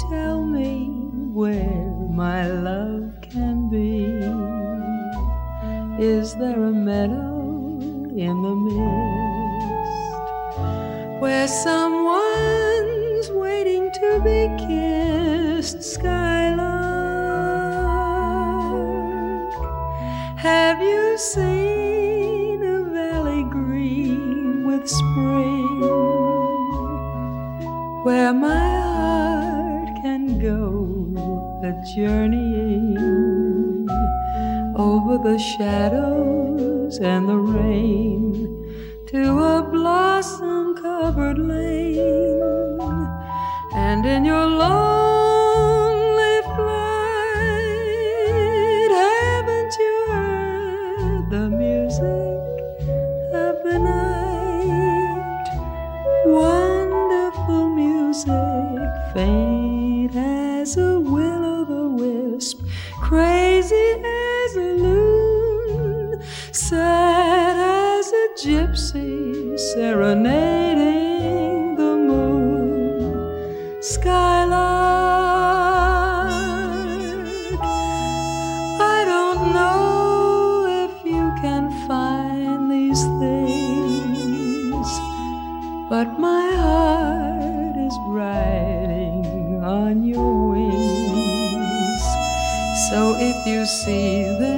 tell me where my love can be? Is there a meadow in the mist where someone's waiting to be kissed? Skylark, have you seen a valley green with spring, where my heart can go a-journeying over the shadows and the rain to a blossom-covered lane? And in your lonely flight, haven't you heard the music of the night? Wonderful music, faint as a will-o'-the-wisp, crazy as a loon, sad as a gypsy serenading the moon. Skylark, I don't know if you can find these things, but my heart is riding on your wings. So if you see them